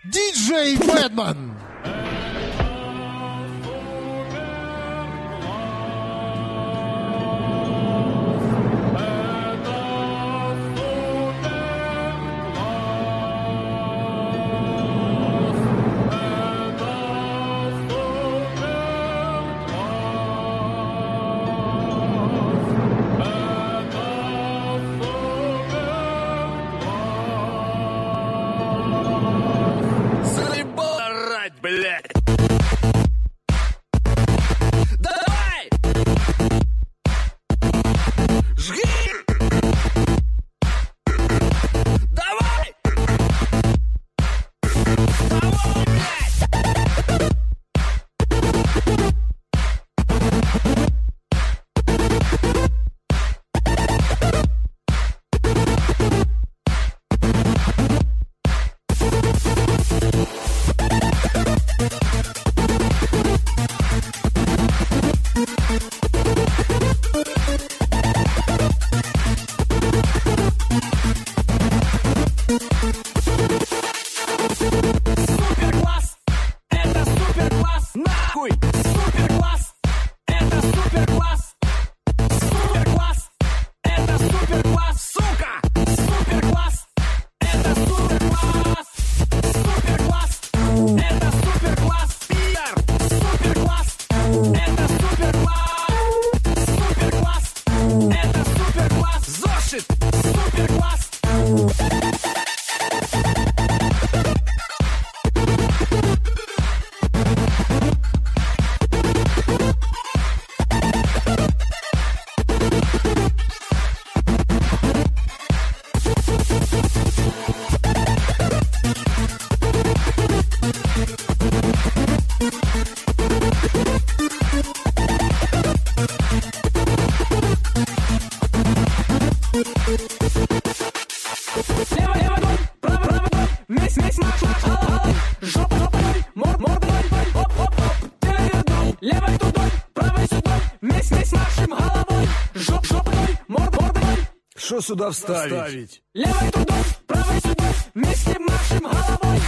Диджей Бэтмен. Блядь! Давай! Жги! Давай! Давай, блядь! Супер-класс! Это супер-класс! Нахуй! Супер-класс! Это супер-класс! Супер-класс! Это супер-класс! Сука! Супер-класс! Это супер-класс! Супер-класс! Это супер-класс! Пидор! Супер-класс! Это супер-класс! Супер-класс! Это супер-класс! Зошит! Супер-класс! Левый дой, правый дой, месь, маш, алла, жопа дой, морда дой, оп, левый дой, левый тудой, правый сюдой, месь, машем головой, жопа дой, морда дой. Что сюда вставить? Левый тудой, правый сюдой, вместе машем головой,